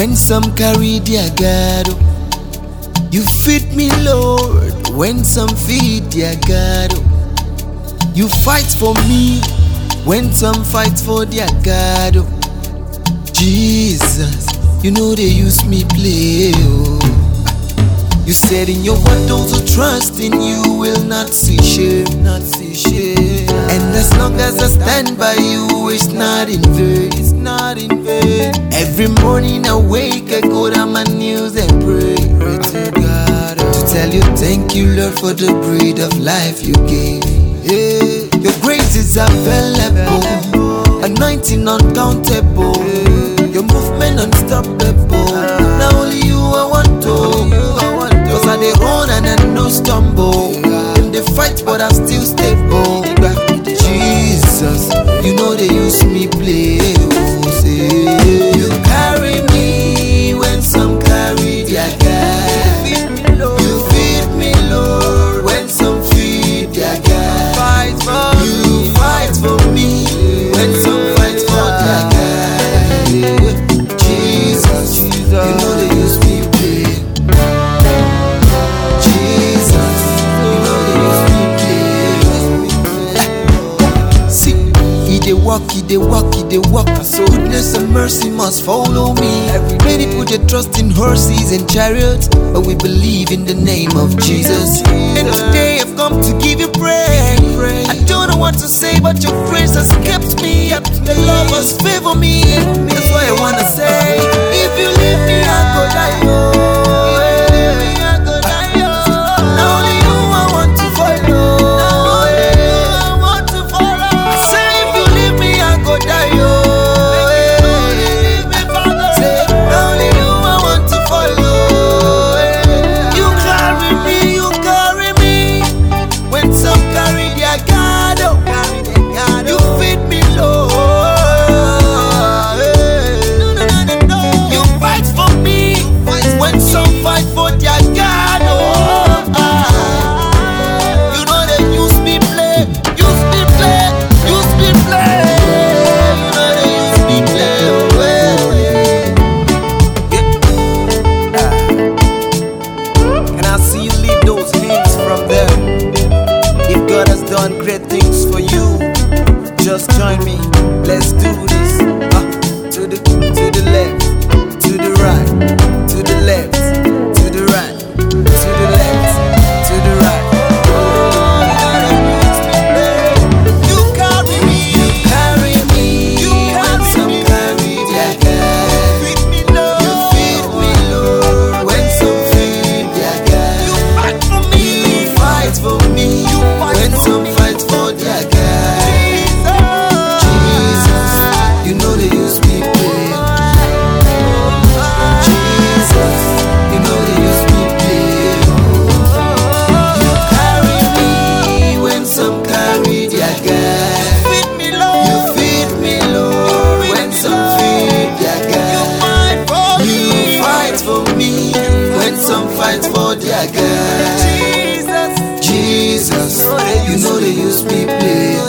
when some carry their God. You feed me, Lord, when some feed their God. You fight for me when some fight for their God. Jesus, you know they use me play. You said in your word, those who trust in you will not see shame, not see shame. And as long as I stand by you, it's not in vain, it's not in vain. Every morning I wake, I go down my knees and pray to God, to tell you thank you, Lord, for the breath of life you gave. Yeah. Your grace is available, anointing uncountable, your movement unstoppable. Now only you I want to. Cause I dey run and I no stumble. Them they fight but I'm still stable. Jesus, you know they use me play. You carry me when some carry their God. You feed me, Lord, when some feed their God. You fight for me when some fight for their God. Jesus, you know they use me play. They walk, so goodness and mercy must follow me. Many put their trust in horses and chariots, but we believe in the name of Jesus. And today I've come to give you praise. I don't know what to say, but your grace has kept me. The love has favored me. That's why I wanna say, if you leave me, I go die. Great things for you. Just join me. Let's do this. To the left, to the right, to the left, to the right, to the left, to the right. You carry me, you carry me, you when some carry their God. You feed me, Lord, when some feed their God. You fight for me, you fight for me, when some fight for their God. Jesus, you know they use me play. Jesus, you know they use me play. You carry me when some carry their God. You feed me, Lord, when some feed their God. You fight for me when some fight for their God. Jesus, you know they use me play.